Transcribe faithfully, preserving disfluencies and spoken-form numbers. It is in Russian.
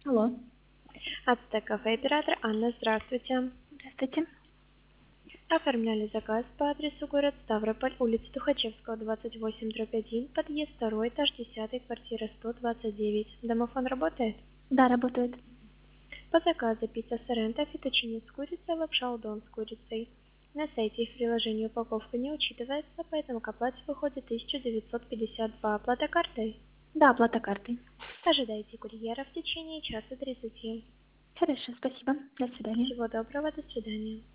Алло. Ацтек кафе, оператор Анна, здравствуйте. Здравствуйте. Оформляли заказ по адресу город Ставрополь, улица Тухачевского, двадцать восемь, дробь один, подъезд второй, этаж десятый, квартира сто двадцать девять. Домофон работает? Да, работает. По заказу пицца Соренто, фетучини с курицей, лапша удон с курицей. На сайте и в приложении упаковка не учитывается, поэтому к оплате выходит тысяча девятьсот пятьдесят два. Оплата картой? Да, оплата картой. Ожидайте курьера в течение часа тридцати. Хорошо, спасибо. До свидания. Всего доброго, до свидания.